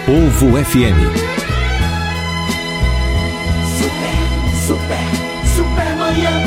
Povo FM. Super manhã.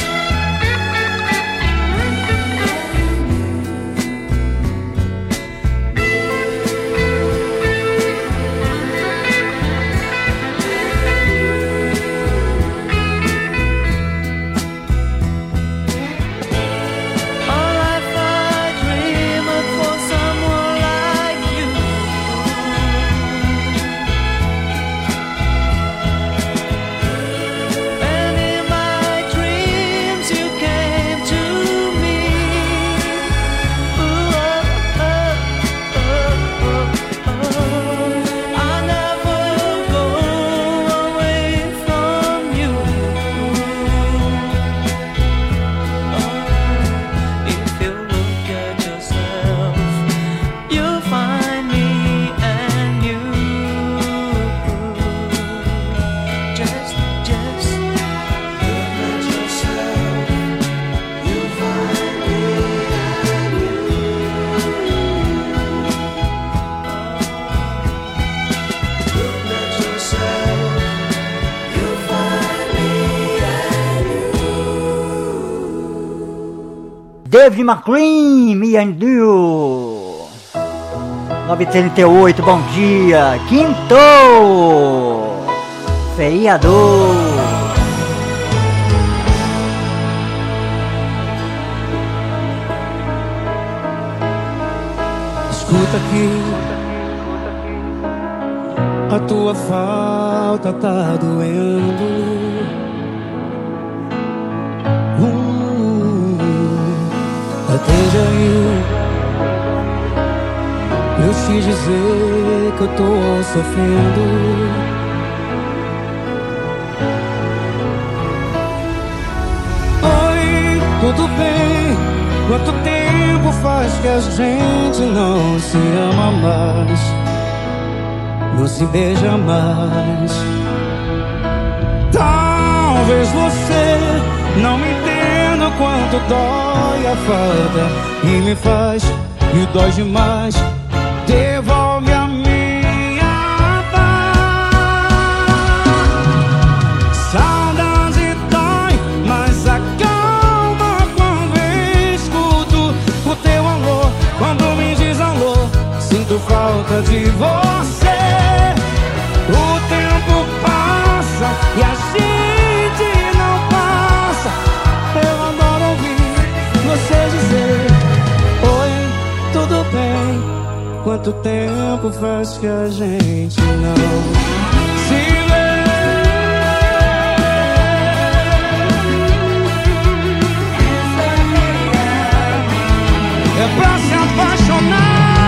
David McCream, me and you. 9h38, bom dia. Quinto, feriador. Escuta aqui, a tua falta tá doendo. Atende aí, eu te dizer que eu tô sofrendo. Oi, tudo bem? Quanto tempo faz que a gente não se ama mais, não se beija mais? Talvez você não me entenda quanto dói a falta e me faz, e dói demais. Devolve a minha paz. Saudade dói, mas acalma quando escuto o teu alô. Quando me diz alô, sinto falta de você. O tempo passa e a gente não passa. Eu adoro ouvir você dizer: oi, tudo bem? Quanto tempo faz que a gente não se vê? É pra se apaixonar.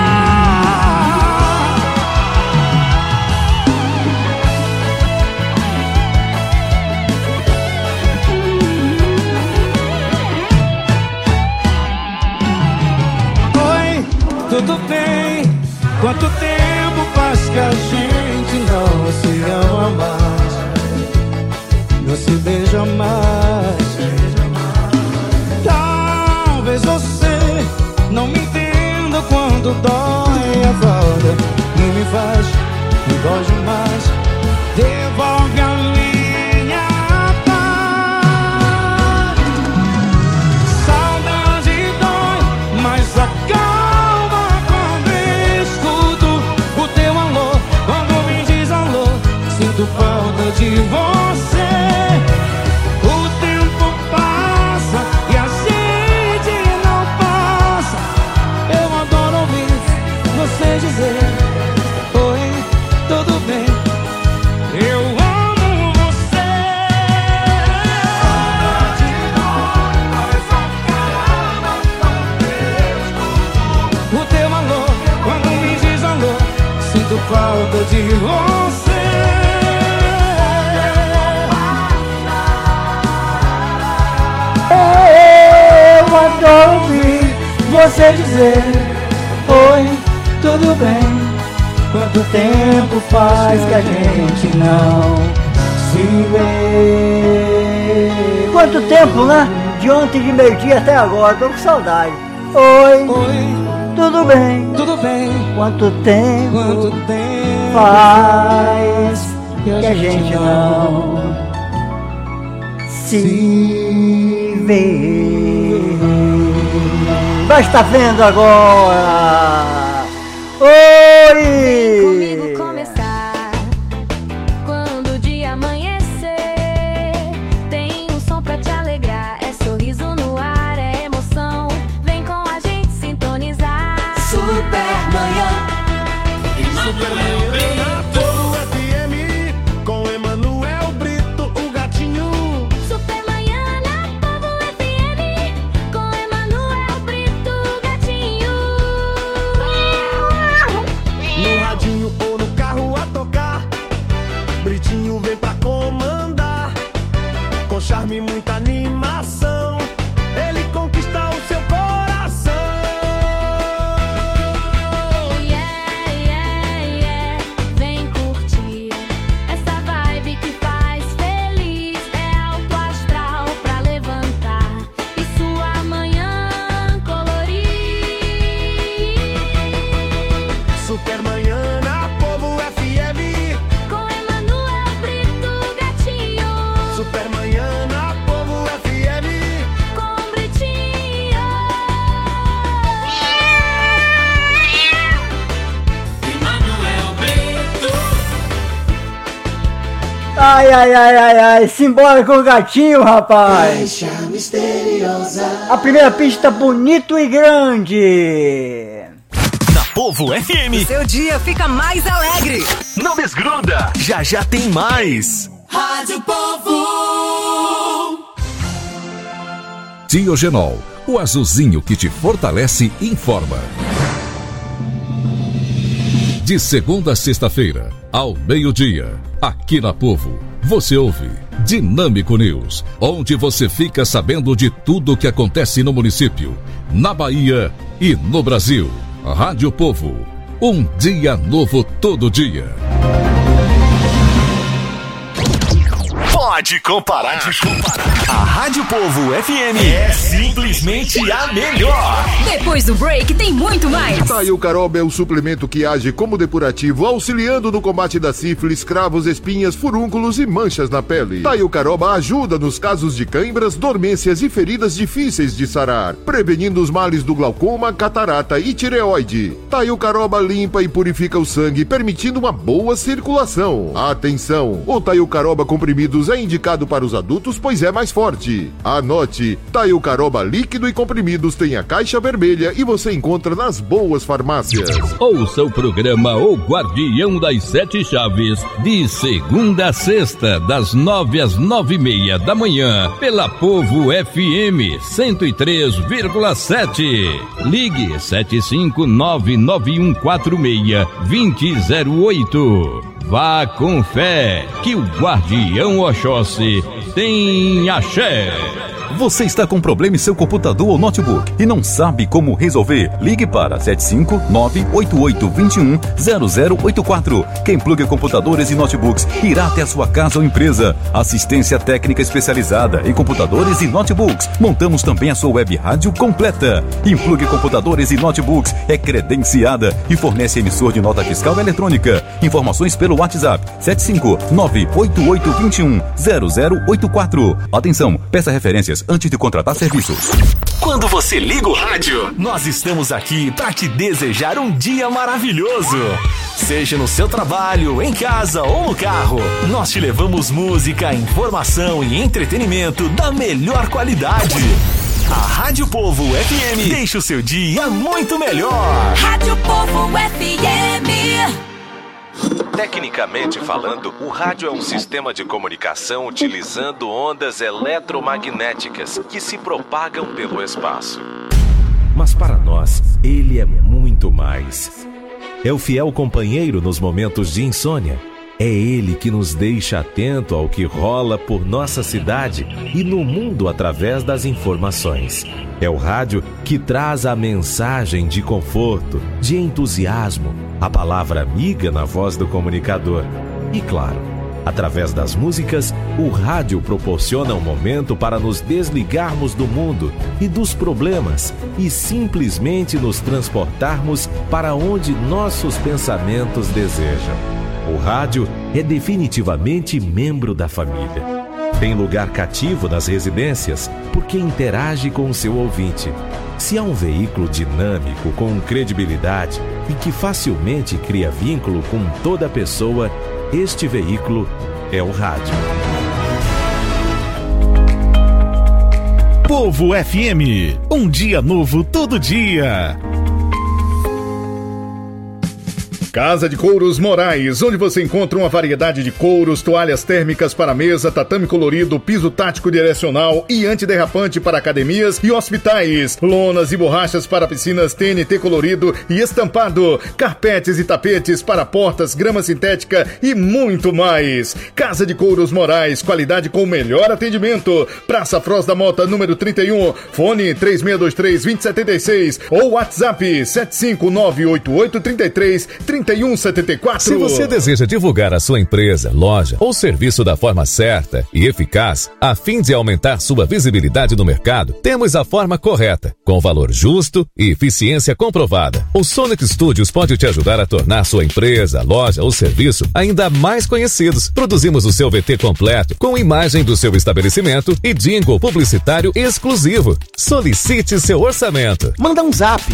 Oi, tudo bem? Quanto tempo faz que a gente não se ama mais, não se beija mais? Talvez você não me entenda quando dói a falta e me faz, me dói demais. Devolve a minha paz. Saudade dói, mas acalma quando escuto o teu alô. Quando me diz alô, sinto falta de você. O tempo passa e a gente não passa. Eu adoro ouvir você dizer: oi, tudo bem? Eu amo você. Saudade dói, mas acalma quando escuto o teu alô. Quando me diz alô, sinto falta de você. Eu adoro ouvir você dizer: oi, tudo bem? Quanto tempo faz que a gente não se vê? Quanto tempo, né? De ontem de meio-dia até agora, tô com saudade. Oi, Oi, tudo bem? tudo bem? Quanto tempo? Quanto tempo faz que a gente não se vê. Vai estar vendo agora. Oi! Vem comigo começar. Quando o dia amanhecer, tem um som pra te alegrar. É sorriso no ar, é emoção. Vem com a gente sintonizar. Supermanhã. Supermanhã na Povo FM, com Emanuel Brito, o gatinho. Supermanhã na Povo FM, com Emanuel Brito, o gatinho. No radinho ou no carro a tocar, Britinho vem pra comandar. Com charme e muita animação, ele conquista o seu coração. Yeah, yeah, yeah. Vem curtir essa vibe que faz feliz. É alto astral pra levantar e sua manhã colorir. Supermanhã na Povo FM, Com Emanuel Brito, gatinho. Supermanhã na Povo FM. Com Britinho. Emanuel Brito. Ai, ai, ai, ai, ai, simbora com o gatinho, rapaz. A primeira pista bonito e grande. Na Povo FM, Seu dia fica mais alegre. não desgruda, já já tem mais. Rádio Povo. Diogenol, o azulzinho que te fortalece e informa. De segunda a sexta-feira, ao meio-dia, aqui na Povo, você ouve Dinâmico News, onde você fica sabendo de tudo o que acontece no município, na Bahia e no Brasil. Rádio Povo, um dia novo todo dia. Pode comparar. A Rádio Povo FM é simplesmente a melhor. Depois do break tem muito mais. Taio Caroba é o suplemento que age como depurativo, auxiliando no combate da sífilis, cravos, espinhas, furúnculos e manchas na pele. Taio Caroba ajuda nos casos de cãibras, dormências e feridas difíceis de sarar, prevenindo os males do glaucoma, catarata e tireoide. Taio Caroba limpa e purifica o sangue, permitindo uma boa circulação. Atenção! O Taio Caroba comprimidos é indicado para os adultos, pois é mais forte. Anote, Taio Caroba líquido e comprimidos tem a caixa vermelha e você encontra nas boas farmácias. Ouça o programa O Guardião das Sete Chaves, de segunda a sexta, das 9 às 9h30 da manhã, pela Povo FM 103,7. Ligue 75991462008. Vá com fé, que o Guardião Oxóssi tem axé. Você está com problema em seu computador ou notebook e não sabe como resolver? Ligue para 75988210084. Quem pluga computadores e notebooks irá até a sua casa ou empresa. Assistência técnica especializada em computadores e notebooks. Montamos também a sua web rádio completa. Implugue computadores e notebooks é credenciada e fornece emissor de nota fiscal eletrônica. Informações pelo WhatsApp 75988210084. Atenção, peça referências antes de contratar serviços. Quando você liga o rádio, nós estamos aqui para te desejar um dia maravilhoso. Seja no seu trabalho, em casa ou no carro, nós te levamos música, informação e entretenimento da melhor qualidade. A Rádio Povo FM deixa o seu dia muito melhor. Rádio Povo FM. Tecnicamente falando, o rádio é um sistema de comunicação utilizando ondas eletromagnéticas que se propagam pelo espaço. Mas para nós, ele é muito mais. É o fiel companheiro nos momentos de insônia. É ele que nos deixa atento ao que rola por nossa cidade e no mundo através das informações. É o rádio que traz a mensagem de conforto, de entusiasmo, a palavra amiga na voz do comunicador. E claro, através das músicas, o rádio proporciona um momento para nos desligarmos do mundo e dos problemas e simplesmente nos transportarmos para onde nossos pensamentos desejam. O rádio é definitivamente membro da família. Tem lugar cativo nas residências porque interage com o seu ouvinte. Se há um veículo dinâmico, com credibilidade e que facilmente cria vínculo com toda pessoa, este veículo é o rádio. Povo FM, um dia novo todo dia. Casa de Couros Moraes, onde você encontra uma variedade de couros, toalhas térmicas para mesa, tatame colorido, piso tático direcional e antiderrapante para academias e hospitais, lonas e borrachas para piscinas TNT colorido e estampado, carpetes e tapetes para portas, grama sintética e muito mais. Casa de Couros Moraes, qualidade com o melhor atendimento. Praça Froz da Mota, número 31, fone 3623-2076 ou WhatsApp 75988333174. Se você deseja divulgar a sua empresa, loja ou serviço da forma certa e eficaz, a fim de aumentar sua visibilidade no mercado, temos a forma correta, com valor justo e eficiência comprovada. O Sonic Studios pode te ajudar a tornar sua empresa, loja ou serviço ainda mais conhecidos. Produzimos o seu VT completo, com imagem do seu estabelecimento e jingle publicitário exclusivo. Solicite seu orçamento. Manda um zap,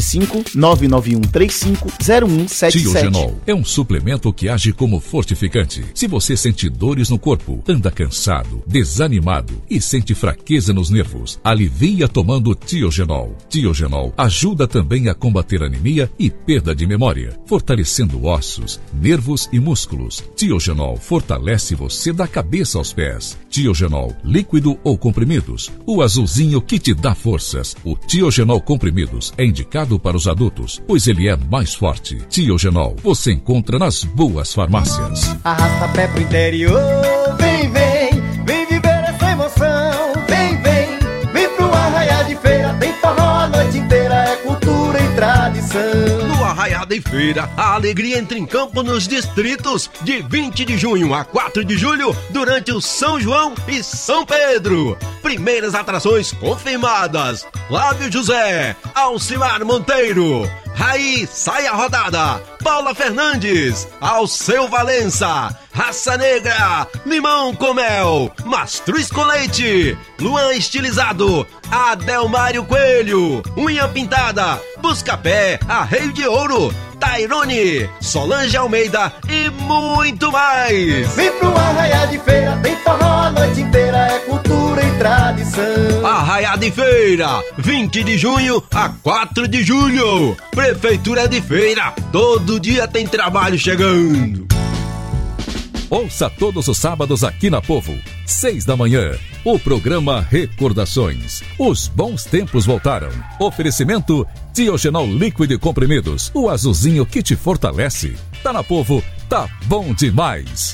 75991350177. Tiogenol é um suplemento que age como fortificante. Se você sente dores no corpo, anda cansado, desanimado e sente fraqueza nos nervos, alivia tomando Tiogenol. Tiogenol ajuda também a combater anemia e perda de memória, fortalecendo ossos, nervos e músculos. Tiogenol fortalece você da cabeça aos pés. Tiogenol, líquido ou comprimidos, o azulzinho que te dá forças. O Tiogenol comprimidos é indicado para os adultos, pois ele é mais forte. Tiogenol você encontra nas boas farmácias. Arrasta pé pro interior, vem, vem, vem viver essa emoção. Vem, vem, vem pro Arraiá de Feira, tem forró a noite inteira, é cultura e tradição. No Arraiá de Feira, a alegria entra em campo nos distritos de 20 de junho a 4 de julho, durante o São João e São Pedro. Primeiras atrações confirmadas: Flávio José, Alcimar Monteiro, Raí Saia Rodada, Paula Fernandes, Alceu Valença, Raça Negra, Limão com Mel, Mastruz com Leite, Luan Estilizado, Adelmário Coelho, Unha Pintada, Buscapé, Arreio de Ouro, Tairone, Solange Almeida e muito mais. Vem pro Arraiá de Feira, tem forró a noite inteira, é cultura e tradição. Arraiá de Feira, 20 de junho a 4 de julho. Prefeitura de Feira, todo dia tem trabalho chegando. Ouça todos os sábados aqui na Povo, 6 da manhã, o programa Recordações. Os bons tempos voltaram. Oferecimento Tiogenol líquido e comprimidos, o azulzinho que te fortalece. Tá na Povo, tá bom demais.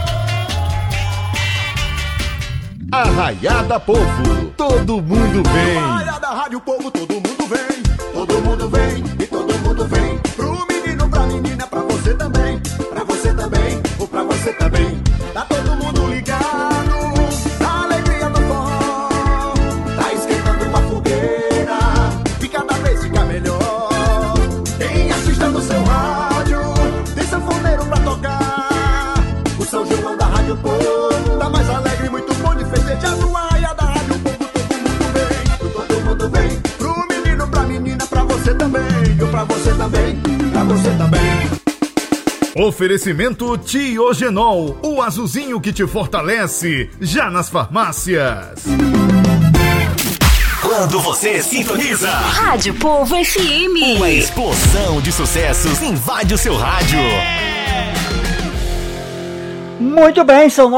Arraiada Povo, todo mundo vem. Arraiada Rádio Povo, todo mundo vem. Todo mundo vem e todo mundo vem. Pro menino, pra menina, pra você também. Pra você também, ou pra você também. Tá todo mundo ligado na alegria do forró. Tá esquentando uma fogueira e cada vez fica melhor. Quem assista no seu rádio, tem sanfoneiro pra tocar. O São João da Rádio Povo tá mais alegre, muito bom de festejar. No Arraiá da Rádio Povo, todo mundo vem. Pro menino, pra menina, pra você também. Ou pra você também, pra você também. Oferecimento Tiogenol, o azulzinho que te fortalece, já nas farmácias. Quando você sintoniza Rádio Povo FM, uma explosão de sucessos invade o seu rádio. Muito bem, são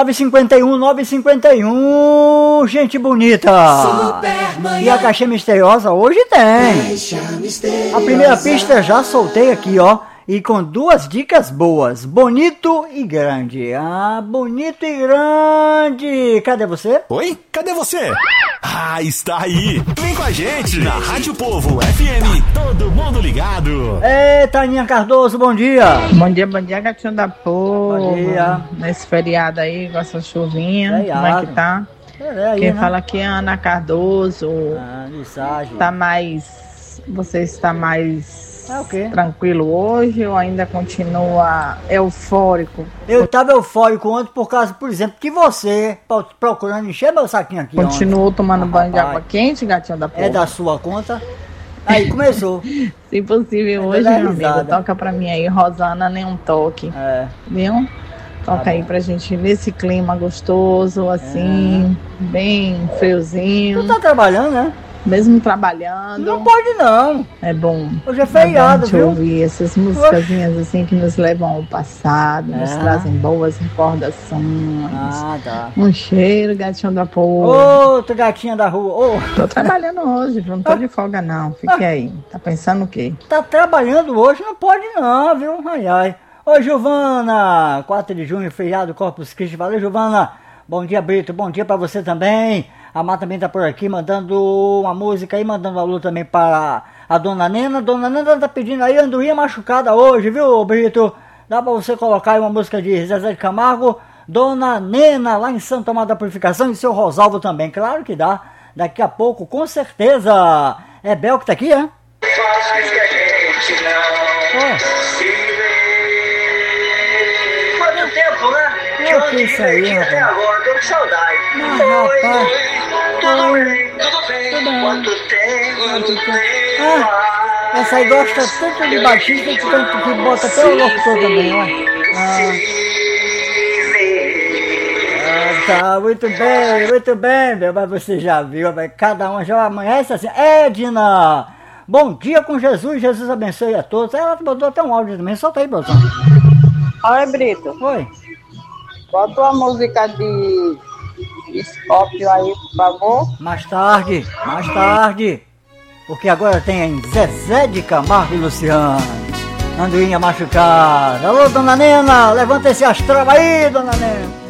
9h51, gente bonita. E a caixinha misteriosa hoje tem. A primeira pista já soltei aqui, ó. E com duas dicas boas, bonito e grande. Ah, bonito e grande. Cadê você? Oi, cadê você? Ah, está aí. Vem com a gente na Rádio Povo FM. Todo mundo ligado. Ei, Taninha Cardoso, bom dia. Bom dia, gatinho da Povo. Bom dia. Nesse feriado aí, com essa chuvinha, como é que tá? Aí, quem né? fala aqui é Ana Cardoso. Mensagem. Tá mais... Você está mais É o quê? Tranquilo hoje ou ainda continua eufórico? Eu tava eufórico ontem por causa, por exemplo, que você, procurando encher meu saquinho aqui. Continuou tomando banho de água quente, gatinho da porra? É da sua conta. Aí começou. Se possível hoje, meu amigo, toca pra mim aí, Rosana, nem um toque. Viu? Toca aí pra gente nesse clima gostoso, assim, bem friozinho. Tu tá trabalhando, né? Mesmo trabalhando. Não pode não. É bom. Hoje é feriado, viu? Ouvir essas musicazinhas assim que nos levam ao passado, nos trazem boas recordações. Tá. Um cheiro, gatinho da porra. Outra gatinha da rua. Tô trabalhando hoje, viu? Não tô de folga não. Fique aí. Tá pensando o quê? Tá trabalhando hoje? Não pode não, viu? Ai, ai. Oi, Giovana. 4 de junho, feriado Corpus Christi. Valeu, Giovana. Bom dia, Brito. Bom dia pra você também. A Má também tá por aqui, mandando uma música aí, mandando alô também para a Dona Nena. Dona Nena tá pedindo aí Andorinha Machucada hoje, viu, Brito? Dá pra você colocar aí uma música de Zezé de Camargo, Dona Nena, lá em Santo Amaro da Purificação, e seu Rosalvo também. Claro que dá. Daqui a pouco, com certeza. É Bel que tá aqui, é? Faz um tempo, né? É que isso aí, rapaz. Até agora, tô com saudade. Tudo bem, quanto tempo. Essa aí gosta tanto de Batista que bota até o locutor também, ó. Tá, muito bem, meu, mas você já viu, cada um já amanhece assim. Edna, bom dia com Jesus, Jesus abençoe a todos. Ela botou até um áudio também, solta aí, Brotão. Oi, Brito. Oi. Bota uma música de Scorpio aí, por favor. Mais tarde. Porque agora tem Zezé de Camargo e Luciano. Andorinha Machucada. Alô, Dona Nena, levanta esse astral aí, Dona Nena.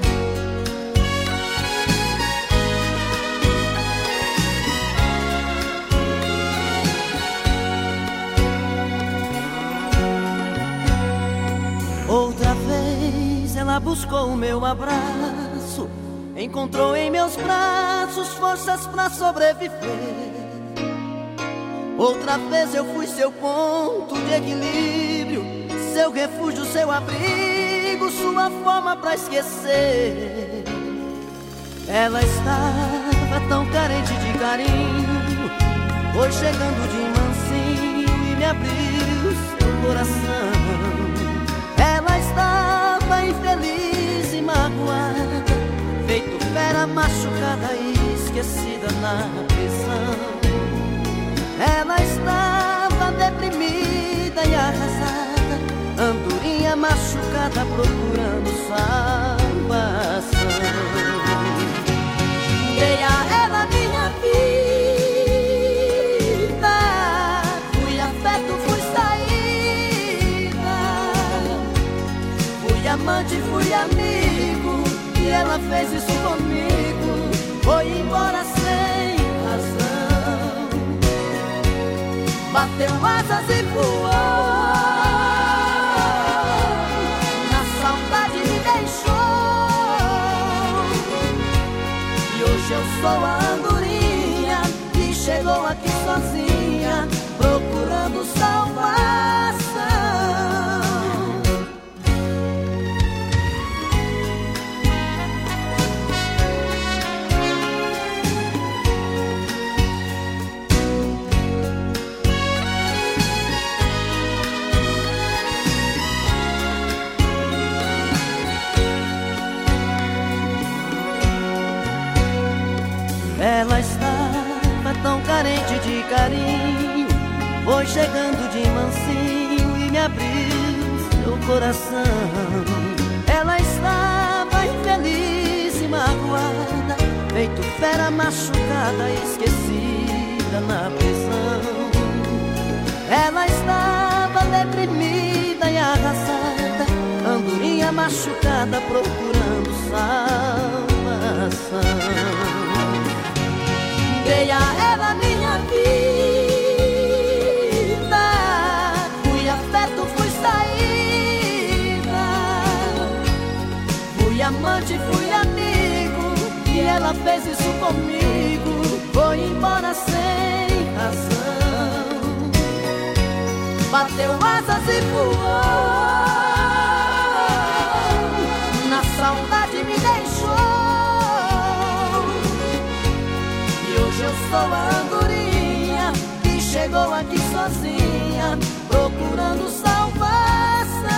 Outra vez ela buscou o meu abraço, encontrou em meus braços forças pra sobreviver. Outra vez eu fui seu ponto de equilíbrio, seu refúgio, seu abrigo, sua forma pra esquecer. Ela estava tão carente de carinho, foi chegando de mansinho e me abriu seu coração. Ela estava infeliz e magoada, feito fera machucada e esquecida na prisão. Ela estava deprimida e arrasada, andorinha machucada procurando salvação. Dei a ela minha vida, fui afeto, fui saída, fui amante, fui amigo, e ela fez isso comigo, foi embora sem razão. Bateu asas e voou, na saudade me deixou. E hoje eu sou a andorinha que chegou aqui sozinha, procurando salvação. Ela estava tão carente de carinho, foi chegando de mansinho e me abriu seu coração. Ela estava infeliz e magoada, feito fera machucada, esquecida na prisão. Ela estava deprimida e arrasada, andorinha machucada procurando salvação. Dei a ela minha vida, fui afeto, fui saída, fui amante, fui amigo, e ela fez isso comigo, foi embora sem razão. bateu asas e voou. Na saudade me deixou. E hoje eu sou a andorinha que chegou aqui sozinha, procurando salvação.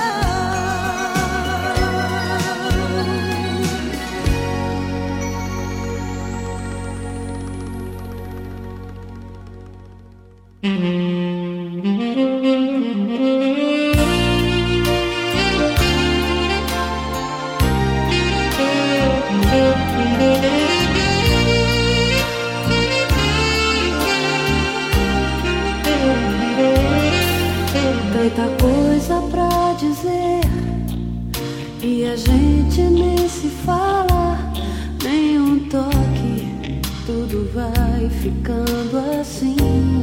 Tanta coisa pra dizer e a gente nem se fala, nem um toque, tudo vai ficando assim.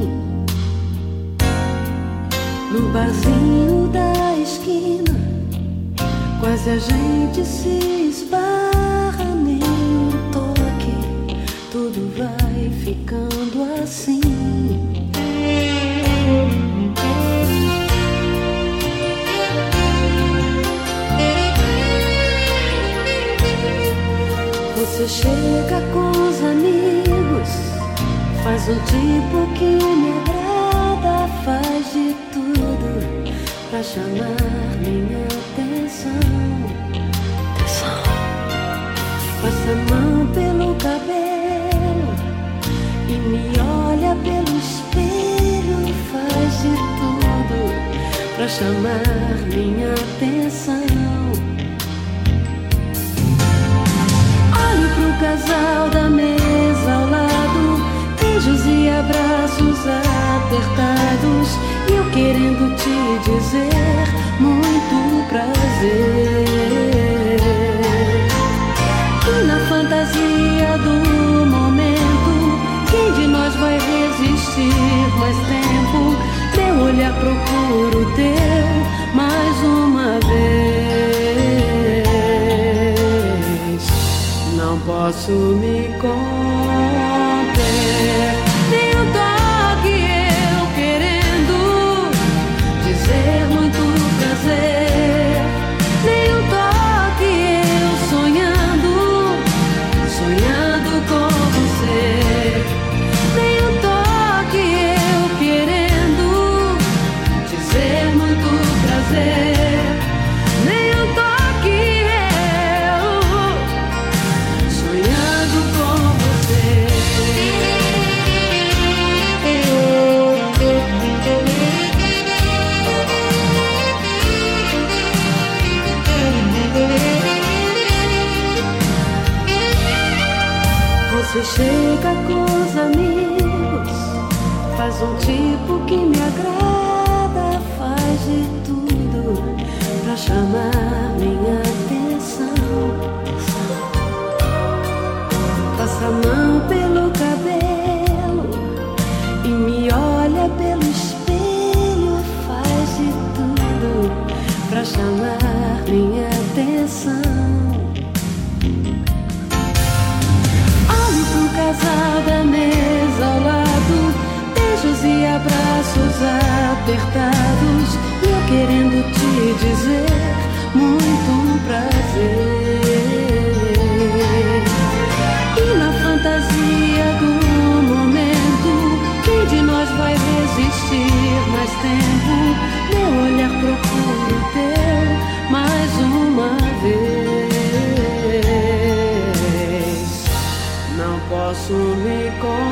No barzinho da esquina, quase a gente se esbarra, nem um toque, tudo vai ficando assim. Você chega com os amigos, faz um tipo que me agrada, faz de tudo pra chamar minha atenção. Passa a mão pelo cabelo e me olha pelo espelho, faz de tudo pra chamar minha atenção. Olho pro casal da mesa ao lado, beijos e abraços apertados, e eu querendo te dizer muito prazer. E na fantasia do momento, quem de nós vai resistir mais tempo? Meu olhar procuro o teu mais uma vez. Não posso me conter, nem um toque eu querendo dizer muito prazer, nem um toque eu sonhando, sonhando com você, nem um toque eu querendo dizer muito prazer, nem um toque eu sonhando com você. Você chega com os amigos, faz um tipo que me agrada, faz de tudo pra chamar minha atenção. Passa a mão pelo cabelo e me olha pelo espelho, faz de tudo pra chamar minha atenção. Olho pro casal da mesa ao lado, beijos e abraços apertados, e eu querendo te dizer muito prazer. E na fantasia do momento, quem de nós vai resistir mais tempo? Meu olhar procura o teu mais uma vez. Não posso me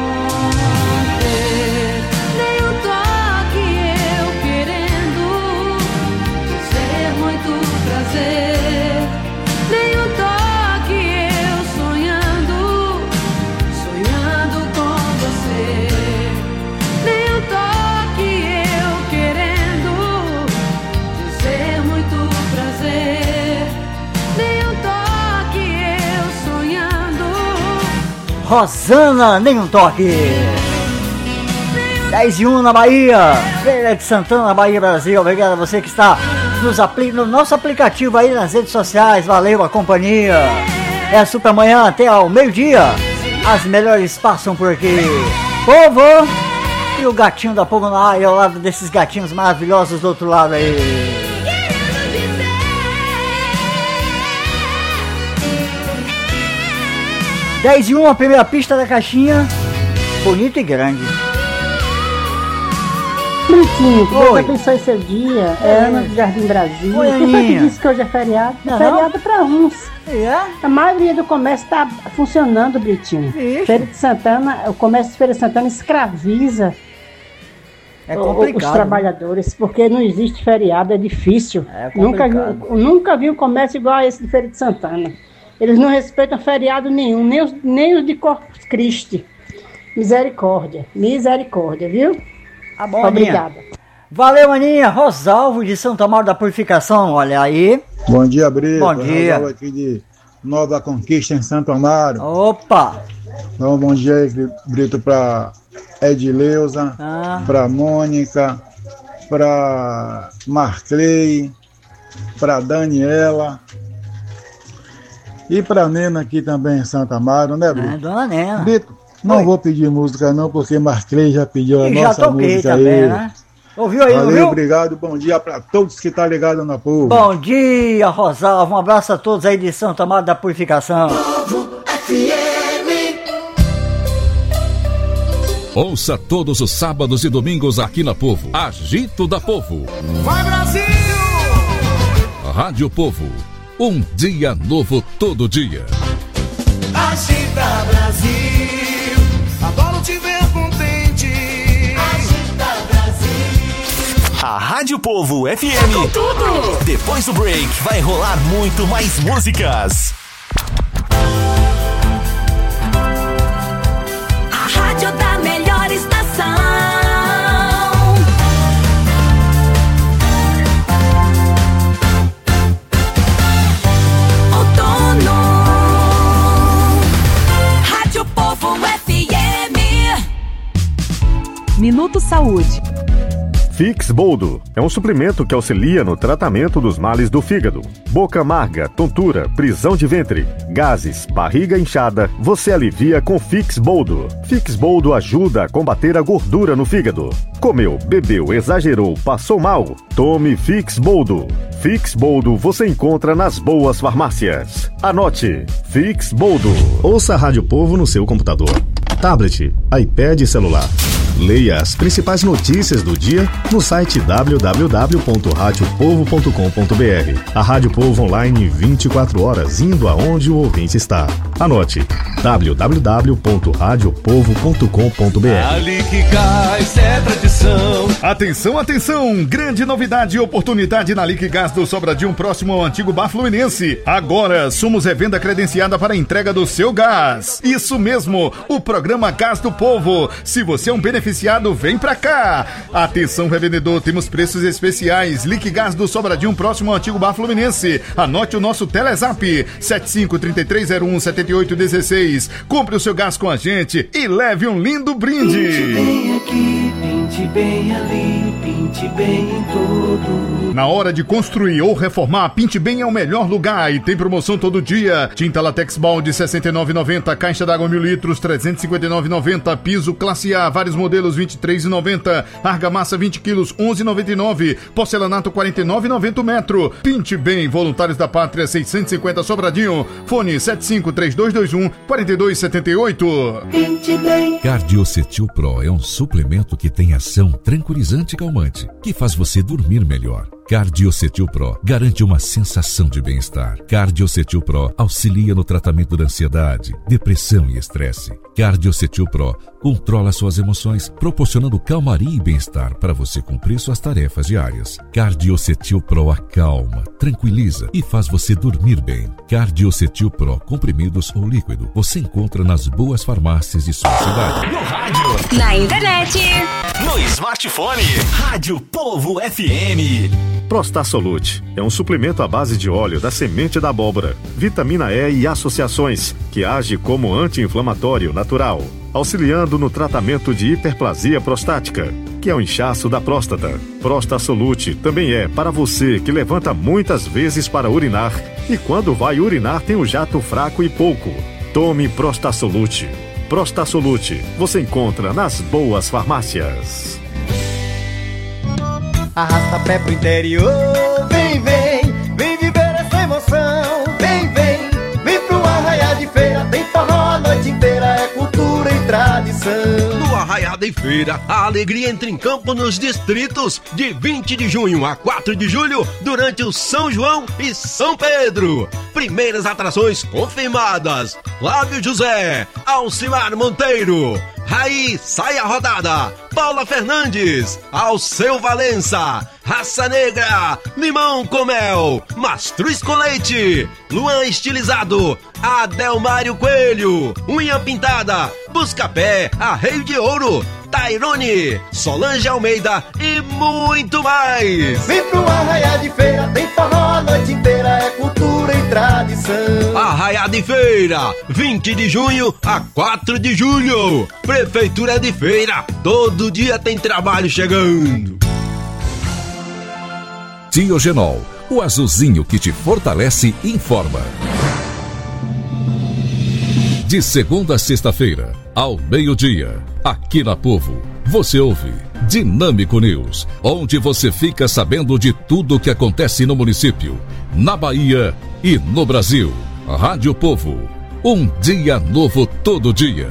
conter, nem um toque eu querendo dizer muito prazer, nem um toque eu sonhando, sonhando com você, nem um toque eu querendo dizer muito prazer, nem um toque eu sonhando. Rosana, nem um toque. 10:01 na Bahia, Feira de Santana, Bahia, Brasil. Obrigado a você que está no nosso aplicativo aí nas redes sociais. Valeu a companhia. É a Super Manhã até ao meio-dia. As melhores passam por aqui. Povo, E o gatinho da Povo na área ao lado desses gatinhos maravilhosos do outro lado aí. 10:01, a primeira pista da caixinha. Bonito e grande. Bonitinho, que Deus abençoe seu dia. É Ana do Jardim Brasil. Oi, quem foi que disse que hoje é feriado? É feriado para uns. A maioria do comércio está funcionando, Britinho. Feira de Santana, o comércio de Feira de Santana escraviza os trabalhadores, porque não existe feriado, é difícil. Nunca vi um comércio igual a esse de Feira de Santana. Eles não respeitam feriado nenhum, nem os de Corpus Christi. Misericórdia, viu? Tá bom, obrigada. Aninha. Valeu, Aninha. Rosalvo de Santo Amaro da Purificação, olha aí. Bom dia, Brito. Bom dia. Rosalvo aqui de Nova Conquista, em Santo Amaro. Opa! Então, bom dia aí, Brito, para Edileuza, para Mônica, para Marclei, para Daniela e para Nena aqui também em Santo Amaro, né, Brito? Dona Nena. Brito, não vou pedir música não, porque Marclei já pediu a nossa música também, aí. Né? Ouviu aí, valeu, ouviu? Obrigado, bom dia para todos que estão ligados na Povo. Bom dia, Rosalvo, um abraço a todos aí de Santo Amaro da Purificação. Povo FM. Ouça todos os sábados e domingos aqui na Povo. Agito da Povo. Vai, Brasil! Rádio Povo. Um dia novo todo dia. Agita, Brasil. Adoro te ver contente. Agita, Brasil. A Rádio Povo FM. Com tudo. Depois do break, vai rolar muito mais músicas. A rádio da melhor estação. Outono. Rádio Povo FM. Minuto Saúde. Fix Boldo é um suplemento que auxilia no tratamento dos males do fígado. Boca amarga, tontura, prisão de ventre, gases, barriga inchada, você alivia com Fix Boldo. Fix Boldo ajuda a combater a gordura no fígado. Comeu, bebeu, exagerou, passou mal? Tome Fix Boldo. Fix Boldo você encontra nas boas farmácias. Anote, Fix Boldo. Ouça a Rádio Povo no seu computador, tablet, iPad e celular. Leia as principais notícias do dia no site www.radiopovo.com.br. A Rádio Povo online 24 horas, indo aonde o ouvinte está. Anote, www.radiopovo.com.br. Ali que Gás é tradição. Atenção, atenção! Grande novidade e oportunidade na Liquigás do Sobradinho, próximo ao antigo Bar Fluminense. Agora somos revenda credenciada para a entrega do seu gás. Isso mesmo, o programa Gás do Povo. Se você é um beneficiário, vem pra cá. Atenção, revendedor, temos preços especiais. Liquigás do Sobradinho, próximo ao antigo Bar Fluminense. Anote o nosso Telezap 7533017816. Compre o seu gás com a gente e leve um lindo brinde. Pinte bem aqui, pinte bem ali, pinte bem em tudo. Na hora de construir ou reformar, Pinte Bem é o melhor lugar e tem promoção todo dia. Tinta Latex Balde 69,90, caixa d'água 1000 litros 359,90, piso classe A, vários modelos 23,90, argamassa 20 quilos 11,99, porcelanato 49,90 metro. Pinte Bem, Voluntários da Pátria 650 Sobradinho, fone 753221-4278. Pinte Bem. Cardiocetil Pro é um suplemento que tem ação tranquilizante e calmante, que faz você dormir melhor. Cardiocetil Pro garante uma sensação de bem-estar. Cardiocetil Pro auxilia no tratamento da ansiedade, depressão e estresse. Cardiocetil Pro controla suas emoções, proporcionando calmaria e bem-estar para você cumprir suas tarefas diárias. Cardiocetil Pro acalma, tranquiliza e faz você dormir bem. Cardiocetil Pro, comprimidos ou líquido, você encontra nas boas farmácias de sua cidade. No rádio, na internet, no smartphone, Rádio Povo FM. Prostasolute é um suplemento à base de óleo da semente da abóbora, vitamina E e associações, que age como anti-inflamatório natural, auxiliando no tratamento de hiperplasia prostática, que é o inchaço da próstata. Prostasolute também é para você que levanta muitas vezes para urinar e quando vai urinar tem o jato fraco e pouco. Tome Prostasolute. Prostasolute você encontra nas boas farmácias. Arrasta pé pro interior, vem, vem, vem viver essa emoção. Vem, vem, vem pro Arraiá de Feira, tem forró a noite inteira, é cultura e tradição. No Arraiá de Feira, a alegria entra em campo nos distritos de 20 de junho a 4 de julho, durante o São João e São Pedro. Primeiras atrações confirmadas: Flávio José, Alcimar Monteiro, Raí Saia Rodada, Paula Fernandes, Alceu Valença, Raça Negra, Limão com Mel, Mastruz com Leite, Luan Estilizado, Adelmário Coelho, Unha Pintada, Buscapé, Arreio de Ouro, Tairone, Solange Almeida e muito mais. Vem pro Arraiá de Feira, tem forró a noite inteira, é cultura e tradição. Arraiá de Feira, 20 de junho a 4 de julho. Prefeitura de Feira, todo dia tem trabalho chegando. Diogenol, o azulzinho que te fortalece, informa. De segunda a sexta-feira, ao meio-dia, aqui na Povo, você ouve Dinâmico News, onde você fica sabendo de tudo o que acontece no município, na Bahia e no Brasil. Rádio Povo, um dia novo todo dia.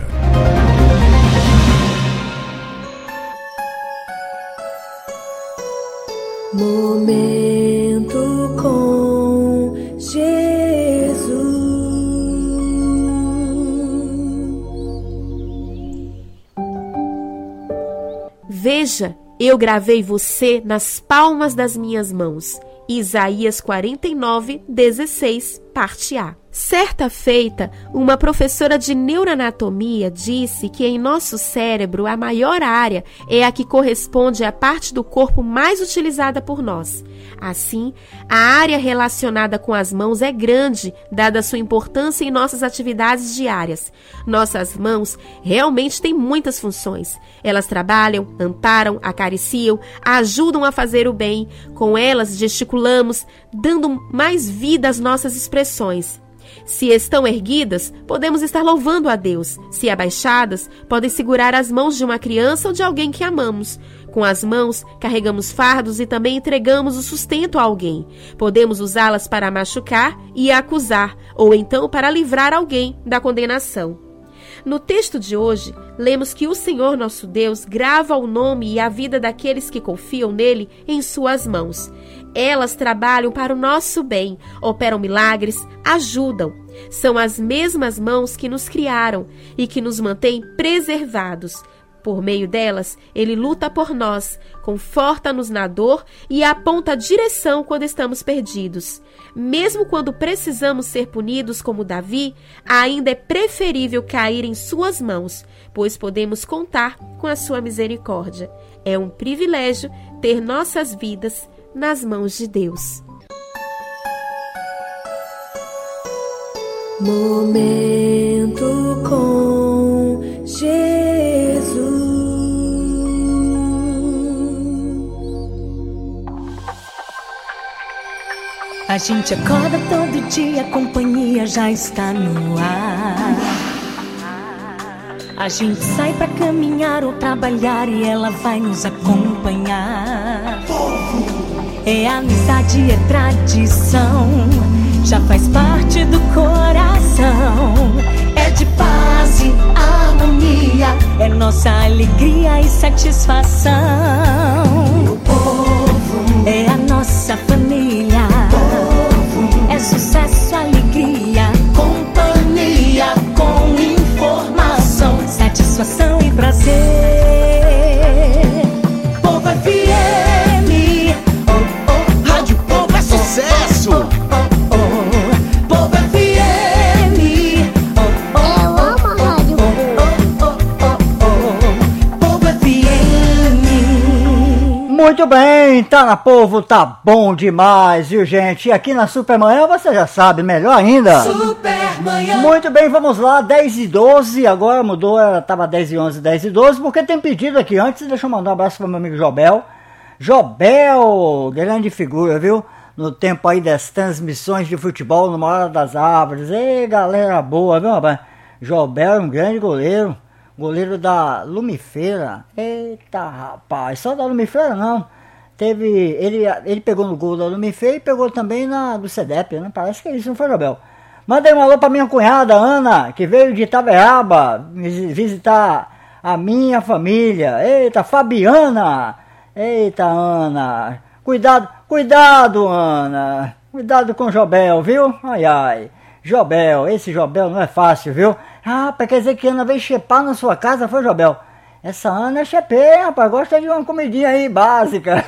Momento com Jesus. Veja, eu gravei você nas palmas das minhas mãos. Isaías 49:16, parte A. Certa feita, uma professora de neuroanatomia disse que em nosso cérebro a maior área é a que corresponde à parte do corpo mais utilizada por nós. Assim, a área relacionada com as mãos é grande, dada sua importância em nossas atividades diárias. Nossas mãos realmente têm muitas funções. Elas trabalham, amparam, acariciam, ajudam a fazer o bem. Com elas gesticulamos, dando mais vida às nossas expressões. Se estão erguidas, podemos estar louvando a Deus. Se abaixadas, podem segurar as mãos de uma criança ou de alguém que amamos. Com as mãos, carregamos fardos e também entregamos o sustento a alguém. Podemos usá-las para machucar e acusar, ou então para livrar alguém da condenação. No texto de hoje, lemos que o Senhor nosso Deus grava o nome e a vida daqueles que confiam nele em suas mãos. Elas trabalham para o nosso bem, operam milagres, ajudam. São as mesmas mãos que nos criaram e que nos mantêm preservados. Por meio delas, ele luta por nós, conforta-nos na dor e aponta a direção quando estamos perdidos. Mesmo quando precisamos ser punidos como Davi, ainda é preferível cair em suas mãos, pois podemos contar com a sua misericórdia. É um privilégio ter nossas vidas nas mãos de Deus. Momento com Jesus. A gente acorda todo dia, a companhia já está no ar. A gente sai pra caminhar ou trabalhar e ela vai nos acompanhar. É amizade, é tradição, já faz parte do coração. É de paz e harmonia, é nossa alegria e satisfação. O povo é a nossa família. É sucesso, alegria, companhia, com informação, satisfação e prazer. Povo FM, Rádio Povo é sucesso. Povo FM, eu amo a rádio. Povo FM. Muito bem, tá na Povo, tá bom demais, viu, gente? E aqui na Supermanhã você já sabe, melhor ainda. Supermanhã. Muito bem, vamos lá, 10h12, agora mudou, ela tava 10h11, 10h12, porque tem pedido aqui antes. Deixa eu mandar um abraço pro meu amigo Jobel. Jobel, grande figura, viu? No tempo aí das transmissões de futebol no Morada das Árvores. Ei, galera boa, viu, rapaz? Jobel é um grande goleiro. Goleiro da Lumifeira. Eita, rapaz. Só da Lumifeira não. Ele pegou no gol da Lumifeira e pegou também do CEDEP, né? Parece que é isso, não foi, Jobel? Mandei um alô pra minha cunhada, Ana, que veio de Itaberaba visitar a minha família. Eita, Fabiana. Eita, Ana. Cuidado, Ana. Cuidado com o Jobel, viu? Ai, ai. Jobel, esse Jobel não é fácil, viu? Ah, quer dizer que Ana veio chepar na sua casa, foi, Jobel? Essa Ana é chepeia, rapaz, gosta de uma comidinha aí básica.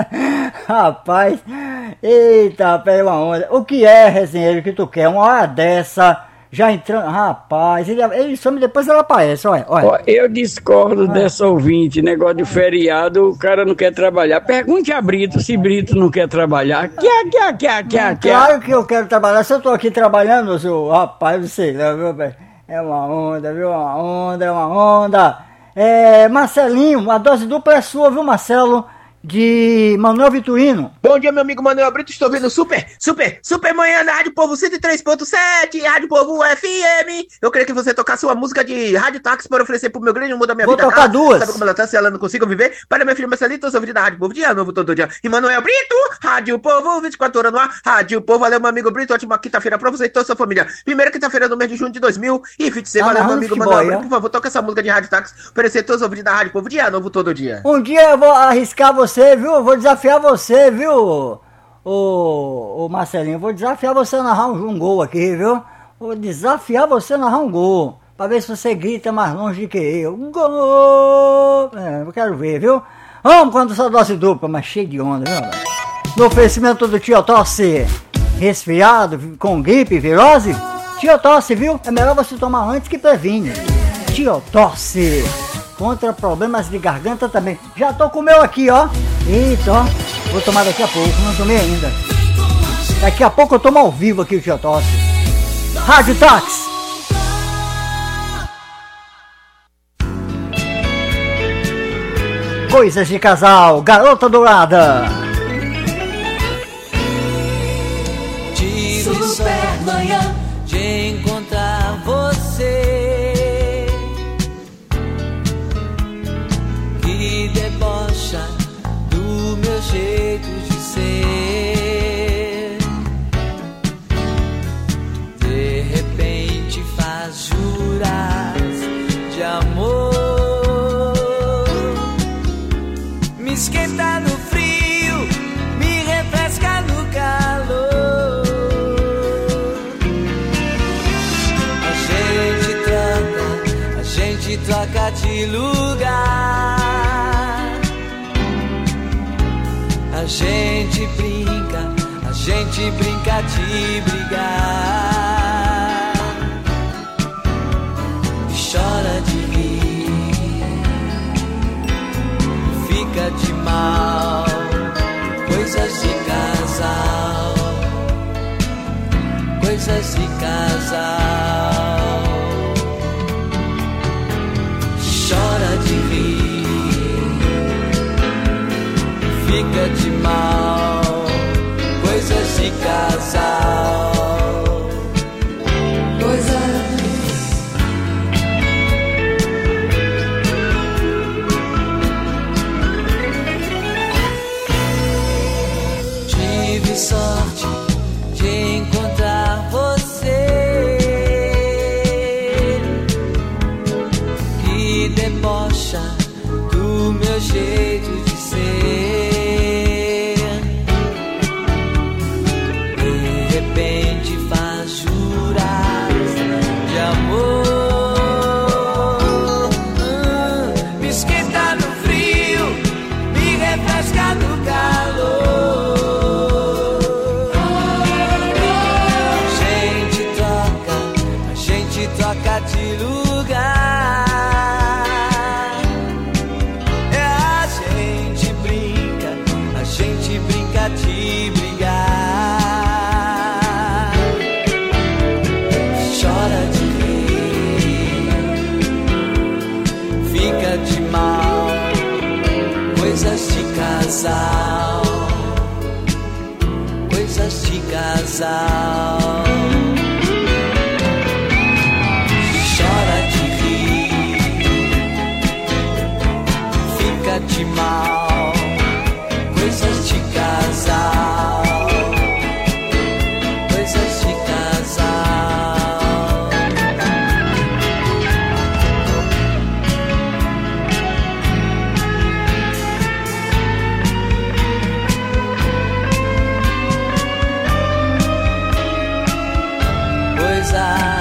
Rapaz, eita, pega uma onda. O que é, resenheiro, que tu quer? Uma hora dessa, já entrando... Rapaz, ele some depois ela aparece, olha. Eu discordo dessa ouvinte, negócio de feriado, o cara não quer trabalhar. Pergunte a Brito, se Brito não quer trabalhar. Claro que eu quero trabalhar, se eu tô aqui trabalhando, seu rapaz, não sei, viu, velho? É uma onda, viu? É uma onda. Marcelinho, a dose dupla é sua, viu, Marcelo? De Manuel Vitorino. Bom dia, meu amigo Manuel Brito. Estou vendo super manhã na Rádio Povo 103.7, Rádio Povo FM. Eu queria que você tocasse uma música de Rádio Táxi para oferecer pro meu grande amor da minha vida. Vou tocar duas. Sabe como ela tá, se ela não consigo viver? Para minha filha Marcelita, eu sou ouvindo da Rádio Povo dia novo todo dia. E Manuel Brito, Rádio Povo, 24 horas no ar. Rádio Povo, valeu, meu amigo Brito. Ótima quinta-feira pra você e toda a sua família. Primeira quinta-feira do mês de junho de 2026. Valeu, meu amigo Manuel Brito. Por favor, toca essa música de Rádio Táxi, oferecer todos os ouvintes da Rádio Povo dia novo todo dia. Um dia eu vou arriscar você, viu? Eu vou desafiar você, viu, o Marcelinho? Eu vou desafiar você a narrar um gol aqui, viu? Vou desafiar você a narrar um gol, pra ver se você grita mais longe que eu. Gol! Eu quero ver, viu? Vamos quando essa dose dupla, mas cheio de onda, viu? No oferecimento do Tio Tosse, resfriado, com gripe, virose, Tio Tosse, viu? É melhor você tomar antes que previne. Tio Tosse. Contra problemas de garganta também. Já tô com o meu aqui, ó. Eita, ó. Vou tomar daqui a pouco, não tomei ainda. Daqui a pouco eu tomo ao vivo aqui o Tio Tosse. Rádio Táxi. Coisas de casal, Garota Dourada. Tive super manhã de encontrar você. Debocha do meu jeito de ser. De repente faz juras de amor. Me esquenta no frio, me refresca no calor. A gente troca de lugar. A gente brinca de brigar. Chora de rir, fica de mal. Coisas de casal, coisas de casal. Chora de rir, fica de mal, coisas de casal, Tive sorte de encontrar você, que debocha do meu jeito de ser. De repente faz juras de amor. Me esquenta no frio, me refresca no calor. A gente troca de lugar. A gente brinca de brigar. Chora de rir, fica de mal, coisas de casal, coisas de casal. sente mal, coisas de casal, coisas de casal. Coisas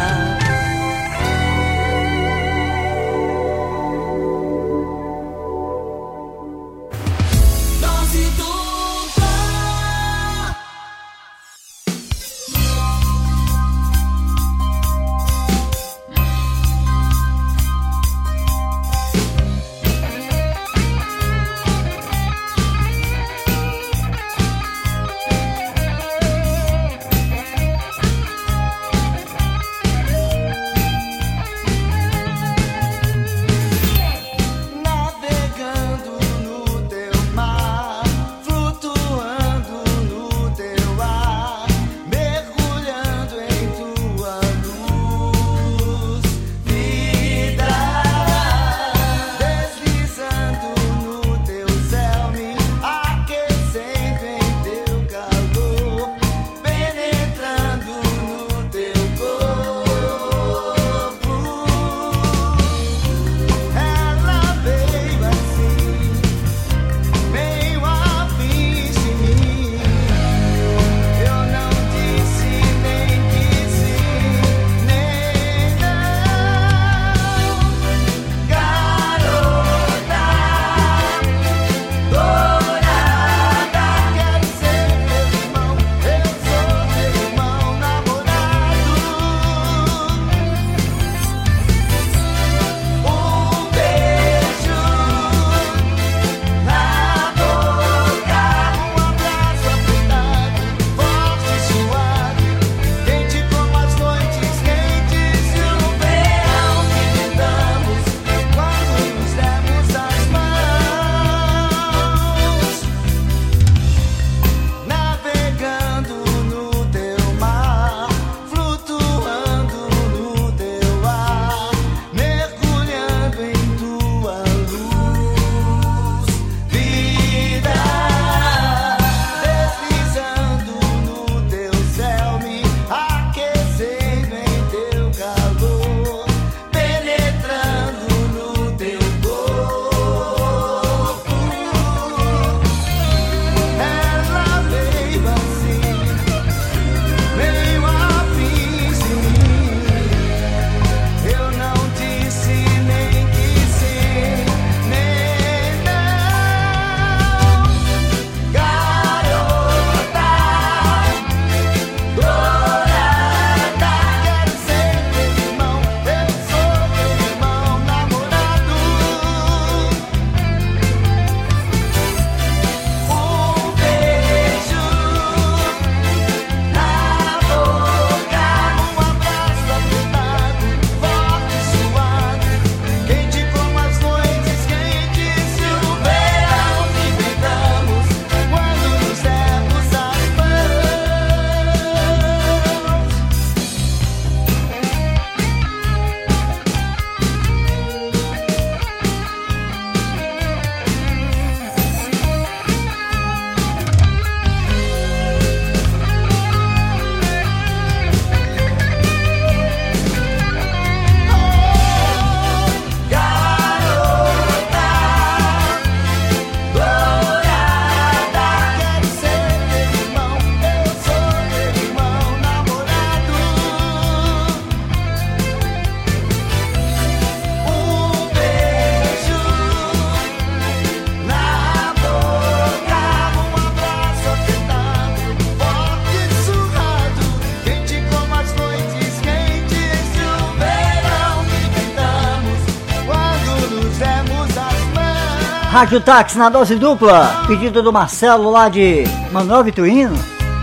Rádio Táxi na dose dupla, pedido do Marcelo lá de Manuel Vitorino.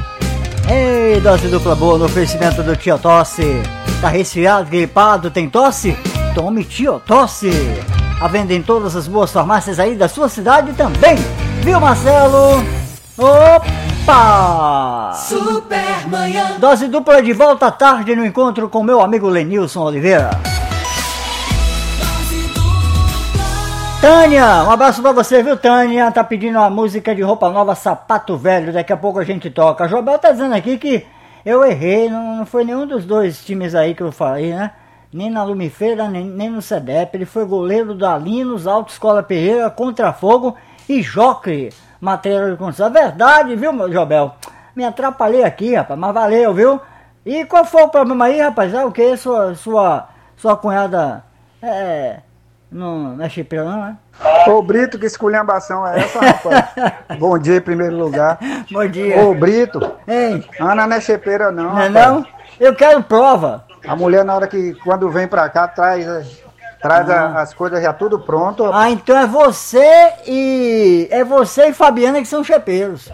Ei, dose dupla boa no oferecimento do Tio Tosse. Tá resfriado, gripado, tem tosse? Tome Tio Tosse. A venda em todas as boas farmácias aí da sua cidade também. Viu, Marcelo? Opa! Supermanhã. Dose dupla de volta à tarde no encontro com meu amigo Lenilson Oliveira. Tânia, um abraço pra você, viu, Tânia? Tá pedindo uma música de Roupa Nova, Sapato Velho, daqui a pouco a gente toca. A Jobel tá dizendo aqui que eu errei, não foi nenhum dos dois times aí que eu falei, né? Nem na Lumifeira, nem no CEDEP. Ele foi goleiro da Linos, Alto Escola Pereira, Contrafogo e Jocre, material de construção. Verdade, viu, Jobel? Me atrapalhei aqui, rapaz, mas valeu, viu? E qual foi o problema aí, rapaz? É o que? Sua cunhada não é chipeira, não, né? Ô Brito, que esculhambação é essa, rapaz? Bom dia em primeiro lugar. Bom dia. Ô Brito, hein? Ana não é chipeira não, Não é rapaz. não? Eu quero prova. A mulher, na hora que, quando vem pra cá, traz as coisas já tudo pronto. Ah, então é você e Fabiana que são chepeiros.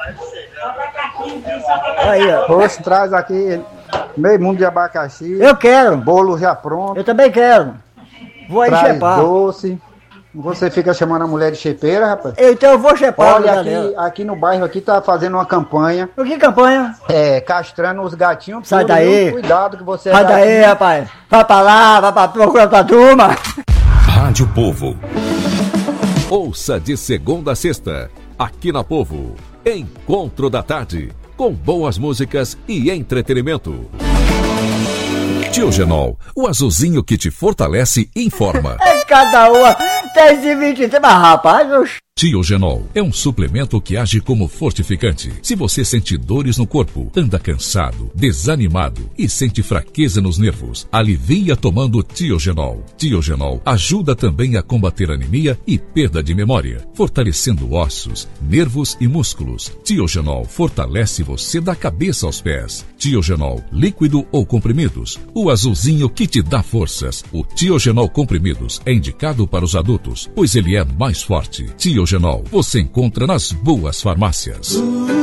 Aí, ó. Poxa, traz aqui meio mundo de abacaxi. Eu quero. Bolo já pronto. Eu também quero. Vou aí traz chepar. Doce. Você fica chamando a mulher de chepeira, rapaz? Então eu vou chepar. Olha, aqui no bairro aqui tá fazendo uma campanha. O que campanha? Castrando os gatinhos. Sai daí. Cuidado que você Sai daí, rapaz. Vai pra lá, vai pra procurar tua turma. Rádio Povo. Ouça de segunda a sexta, aqui na Povo. Encontro da Tarde, com boas músicas e entretenimento. Tiogenol, o azulzinho que te fortalece e informa. É cada uma, 10h23, mas rapaz, Tiogenol é um suplemento que age como fortificante. Se você sente dores no corpo, anda cansado, desanimado e sente fraqueza nos nervos, alivia tomando Tiogenol. Tiogenol ajuda também a combater anemia e perda de memória, fortalecendo ossos, nervos e músculos. Tiogenol fortalece você da cabeça aos pés. Tiogenol, líquido ou comprimidos, o azulzinho que te dá forças. O Tiogenol comprimidos é indicado para os adultos, pois ele é mais forte. Tiogenol você encontra nas boas farmácias.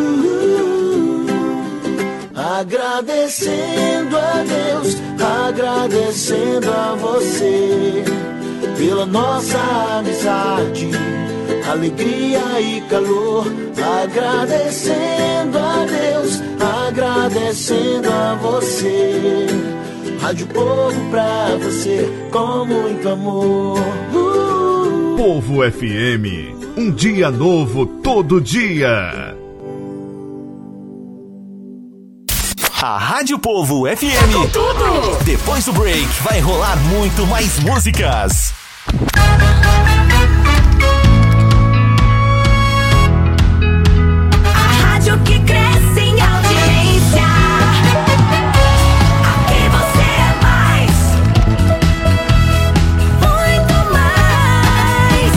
Agradecendo a Deus, agradecendo a você pela nossa amizade, alegria e calor. Agradecendo a Deus, agradecendo a você. Rádio Povo pra você com muito amor. Povo FM, um dia novo todo dia. A Rádio Povo FM. Tudo. Depois do break, vai rolar muito mais músicas. A rádio que cresce em audiência. Aqui você é mais. Muito mais.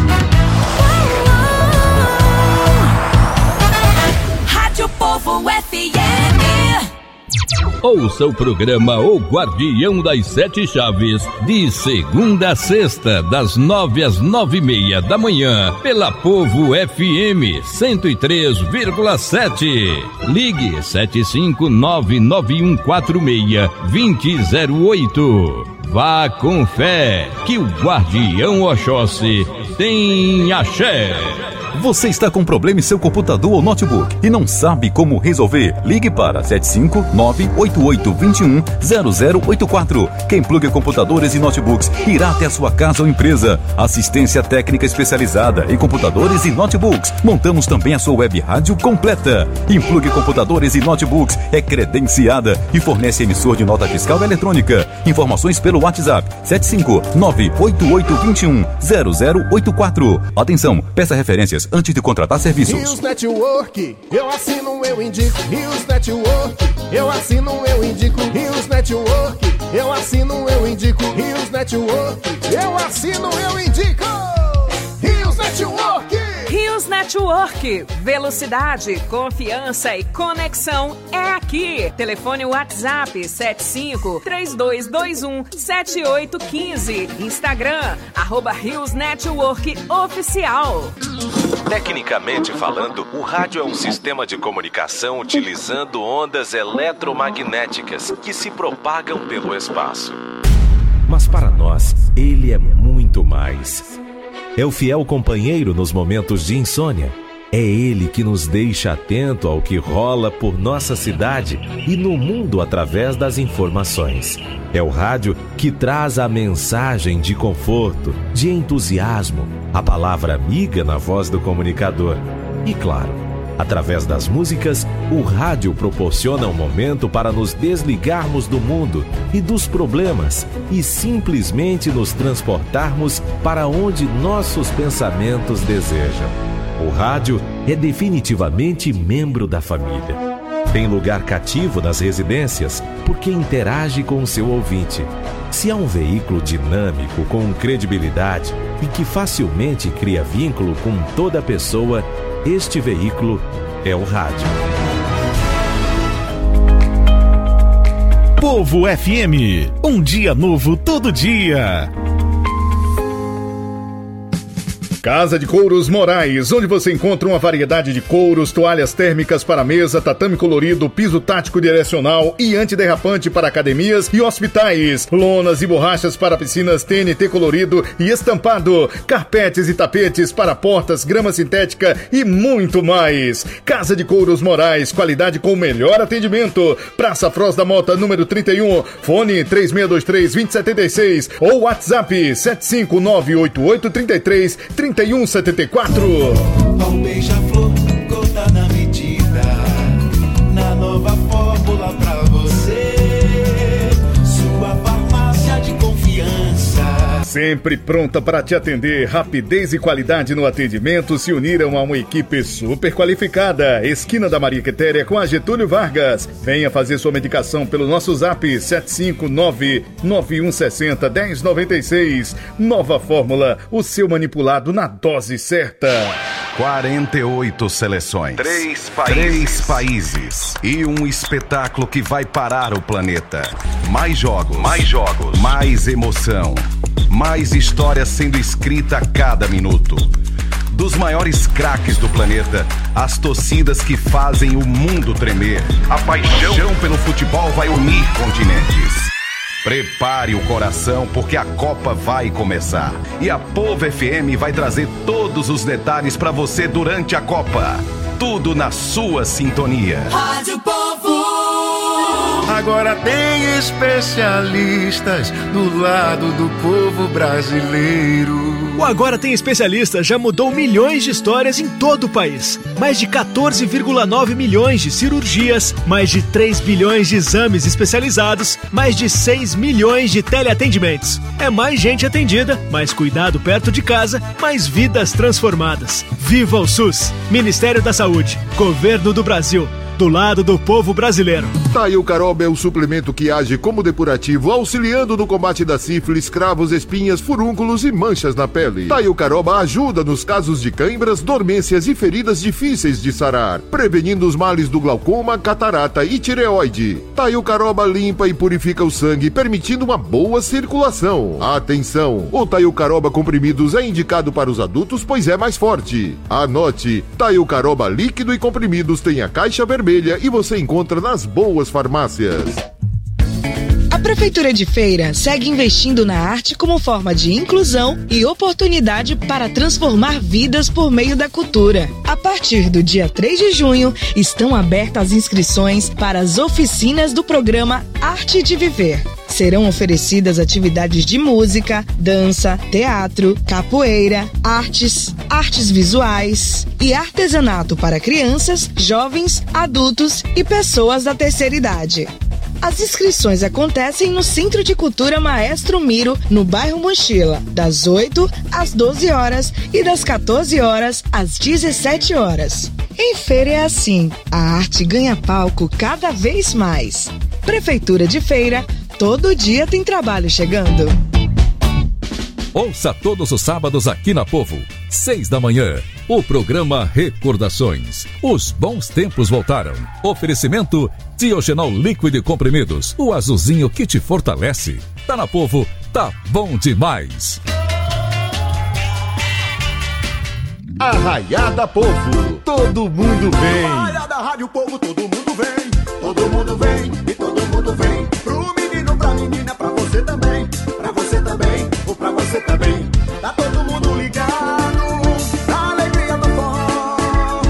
Rádio Povo FM. Ouça o programa O Guardião das Sete Chaves, de segunda a sexta, das 9 às 9h30 da manhã, pela Povo FM 103,7. Ligue 75991462008. Vá com fé, que o Guardião Oxóssi tem axé. Você está com problema em seu computador ou notebook e não sabe como resolver? Ligue para 75988210084. Quem Plug Computadores e Notebooks irá até a sua casa ou empresa. Assistência técnica especializada em computadores e notebooks. Montamos também a sua web rádio completa. Implug Computadores e Notebooks é credenciada e fornece emissor de nota fiscal eletrônica. Informações pelo WhatsApp 75988210084. Atenção, peça referências antes de contratar serviços. Rios Network, eu assino, eu indico. Rios Network, eu assino, eu indico. Rios Network, eu assino, eu indico. Rios Network, eu assino, eu indico. Rios Network. Rios Network, velocidade, confiança e conexão é aqui. Telefone WhatsApp 75-3221-7815. Instagram, @Rios Network Oficial. Tecnicamente falando, o rádio é um sistema de comunicação utilizando ondas eletromagnéticas que se propagam pelo espaço. Mas para nós, ele é muito mais. É o fiel companheiro nos momentos de insônia, É ele que nos deixa atento ao que rola por nossa cidade e no mundo através das informações. É o rádio que traz a mensagem de conforto, de entusiasmo, a palavra amiga na voz do comunicador. E claro, através das músicas, o rádio proporciona um momento para nos desligarmos do mundo e dos problemas e simplesmente nos transportarmos para onde nossos pensamentos desejam. O rádio é definitivamente membro da família. Tem lugar cativo nas residências porque interage com o seu ouvinte. Se é um veículo dinâmico, com credibilidade e que facilmente cria vínculo com toda pessoa, este veículo é o rádio. Povo FM, um dia novo todo dia. Casa de Couros Moraes, onde você encontra uma variedade de couros, toalhas térmicas para mesa, tatame colorido, piso tático direcional e antiderrapante para academias e hospitais, lonas e borrachas para piscinas TNT colorido e estampado, carpetes e tapetes para portas, grama sintética e muito mais. Casa de Couros Moraes, qualidade com o melhor atendimento. Praça Froz da Mota, número 31, fone 3623-2076 ou WhatsApp 75988333174. Um beija-flor, gota na medida, na nova fórmula pra você, sua farmácia de confiança. Sempre pronta para te atender, rapidez e qualidade no atendimento se uniram a uma equipe super qualificada. Esquina da Maria Quitéria com a Getúlio Vargas. Venha fazer sua medicação pelo nosso zap 759-9160-1096. Nova fórmula, o seu manipulado na dose certa. 48 seleções, 3 países e um espetáculo que vai parar o planeta. Mais jogos, mais emoção, mais histórias sendo escrita a cada minuto. Dos maiores craques do planeta, as torcidas que fazem o mundo tremer. A paixão pelo futebol vai unir continentes. Prepare o coração porque a Copa vai começar. E a Povo FM vai trazer todos os detalhes para você durante a Copa. Tudo na sua sintonia. Rádio Povo. Agora tem especialistas do lado do povo brasileiro. O Agora Tem Especialistas já mudou milhões de histórias em todo o país. Mais de 14,9 milhões de cirurgias, mais de 3 bilhões de exames especializados, mais de 6 milhões de teleatendimentos. É mais gente atendida, mais cuidado perto de casa, mais vidas transformadas. Viva o SUS! Ministério da Saúde, Governo do Brasil. Do lado do povo brasileiro. Taiucaroba é o suplemento que age como depurativo, auxiliando no combate da sífilis, cravos, espinhas, furúnculos e manchas na pele. Taiucaroba ajuda nos casos de cãibras, dormências e feridas difíceis de sarar, prevenindo os males do glaucoma, catarata e tireoide. Taiucaroba limpa e purifica o sangue, permitindo uma boa circulação. Atenção! O Taiucaroba comprimidos é indicado para os adultos, pois é mais forte. Anote: Taiucaroba líquido e comprimidos tem a caixa vermelha e você encontra nas boas farmácias. A Prefeitura de Feira segue investindo na arte como forma de inclusão e oportunidade para transformar vidas por meio da cultura. A partir do dia 3 de junho, estão abertas as inscrições para as oficinas do programa Arte de Viver. Serão oferecidas atividades de música, dança, teatro, capoeira, artes visuais e artesanato para crianças, jovens, adultos e pessoas da terceira idade. As inscrições acontecem no Centro de Cultura Maestro Miro, no bairro Mochila, das 8 às 12 horas e das 14 horas às 17 horas. Em Feira é assim, a arte ganha palco cada vez mais. Prefeitura de Feira, todo dia tem trabalho chegando. Ouça todos os sábados aqui na Povo, 6 da manhã, o programa Recordações. Os bons tempos voltaram. Oferecimento Diogenol líquido e comprimidos, o azulzinho que te fortalece. Tá na Povo, tá bom demais. Arraiada Povo, todo mundo vem. Arraiada Rádio Povo, todo mundo vem. Todo mundo vem e todo mundo vem. Pro menino, pra menina, pra você também. Pra você também, ou pra você também. Tá todo mundo ligado na alegria do forró.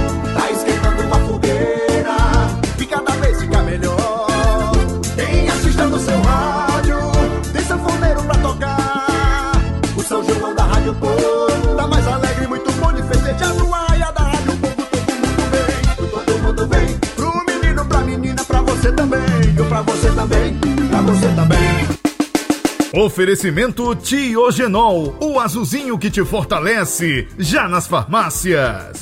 vem. Pra você também, pra você também. Oferecimento Tiogenol, o azulzinho que te fortalece, já nas farmácias.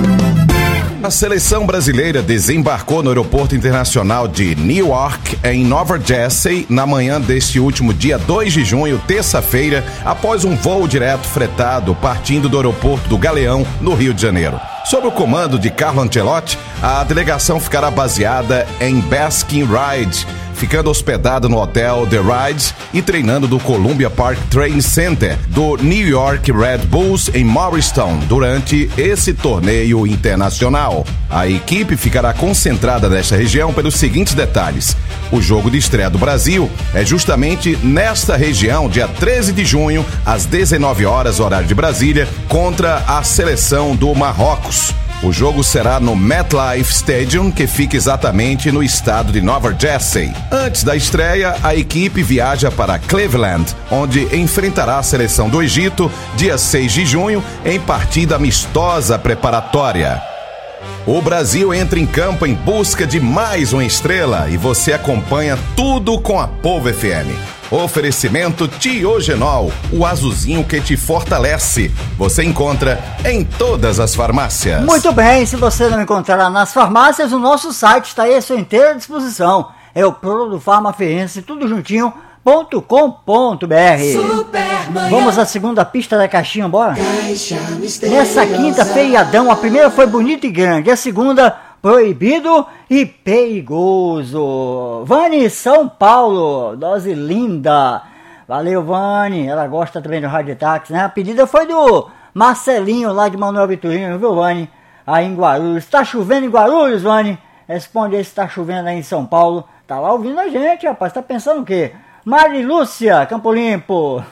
A seleção brasileira desembarcou no Aeroporto Internacional de Newark, em Nova Jersey, na manhã deste último dia 2 de junho, terça-feira, após um voo direto fretado partindo do aeroporto do Galeão, no Rio de Janeiro. Sob o comando de Carlo Ancelotti, a delegação ficará baseada em Baskin Ridge, ficando hospedada no hotel The Rides e treinando do Columbia Park Training Center do New York Red Bulls em Morristown durante esse torneio internacional. A equipe ficará concentrada nesta região pelos seguintes detalhes. O jogo de estreia do Brasil é justamente nesta região, dia 13 de junho, às 19 horas, horário de Brasília, contra a seleção do Marrocos. O jogo será no MetLife Stadium, que fica exatamente no estado de Nova Jersey. Antes da estreia, a equipe viaja para Cleveland, onde enfrentará a seleção do Egito, dia 6 de junho, em partida amistosa preparatória. O Brasil entra em campo em busca de mais uma estrela e você acompanha tudo com a Povo FM. Oferecimento Tiogenol, o azulzinho que te fortalece. Você encontra em todas as farmácias. Muito bem, se você não encontrar nas farmácias, o nosso site está aí à sua inteira disposição. É o Produto Farmafeense, tudo juntinho, .com.br. Vamos à segunda pista da caixinha, bora? Nessa quinta, feriadão, a primeira foi bonita e grande, a segunda, proibido e perigoso. Vani, São Paulo, dose linda. Valeu, Vani, ela gosta também do Rádio Táxi, né? A pedida foi do Marcelinho, lá de Manuel Vitorino, viu, Vani? Aí em Guarulhos. Tá chovendo em Guarulhos, Vani? Responde aí se tá chovendo aí em São Paulo. Tá lá ouvindo a gente, rapaz, tá pensando o quê? Marilúcia, Campo Limpo.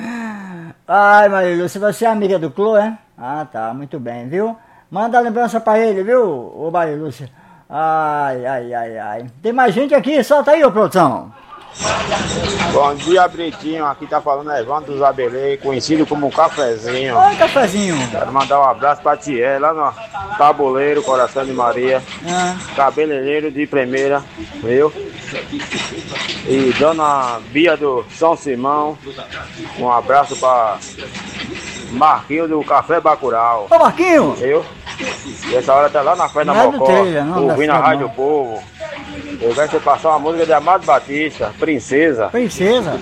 Ai, Marilúcia, você é amiga do Clô, é? Ah, tá, muito bem, viu? Manda a lembrança pra ele, viu, ô Marilúcia? Ai, ai, ai, ai. Tem mais gente aqui, solta aí, ô produção. Bom dia, Britinho. Aqui tá falando Evandro dos Abelê, conhecido como Cafezinho. Oi, Cafezinho. Quero mandar um abraço pra Tié, lá no Tabuleiro, Coração de Maria. Cabeleireiro de primeira, viu? E Dona Bia do São Simão. Um abraço pra Marquinho do Café Bacurau. Ô, Marquinho! Viu? E essa hora tá lá na Fé da Mocó, ouvindo a Rádio Povo. Eu quero que você passar uma música de Amado Batista, Princesa. Princesa?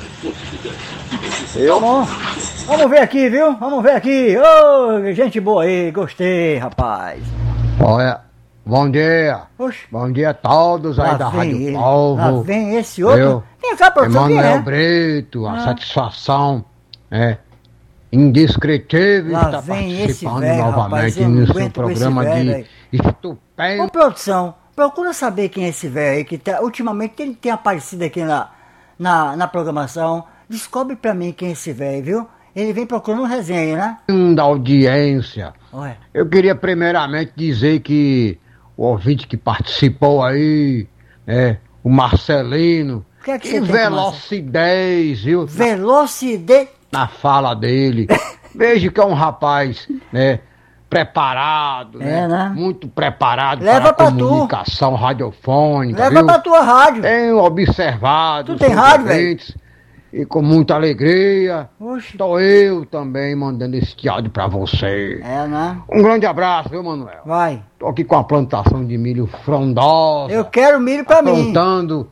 Viu? Tá bom. Vamos ver aqui, viu? Vamos ver aqui. Ô, gente boa aí, gostei, rapaz. Olha, bom dia. Oxe. Bom dia a todos aí da Rádio Povo. Lá vem esse outro. Vem cá, produção, quem é? Emanuel Brito, a satisfação é indescritível lá estar participando véio, novamente rapaz, no seu programa de estupendo. Ô, produção, procura saber quem é esse velho aí, que tá, ultimamente ele tem aparecido aqui na programação. Descobre pra mim quem é esse velho, viu? Ele vem procurando resenha, né? Da audiência. Ué. Eu queria primeiramente dizer que o ouvinte que participou aí, o Marcelino, que velocidez, viu? Velocidez? Na fala dele. Veja que é um rapaz, preparado, né? Muito preparado Leva para a pra comunicação radiofônica. Leva pra tua rádio. Tenho observado. Tu tem rádio, velho? E com muita alegria, Oxe. Estou eu também mandando esse áudio pra você. Né? Um grande abraço, viu, Manuel? Vai. Tô aqui com a plantação de milho frondosa. Eu quero milho pra mim. Plantando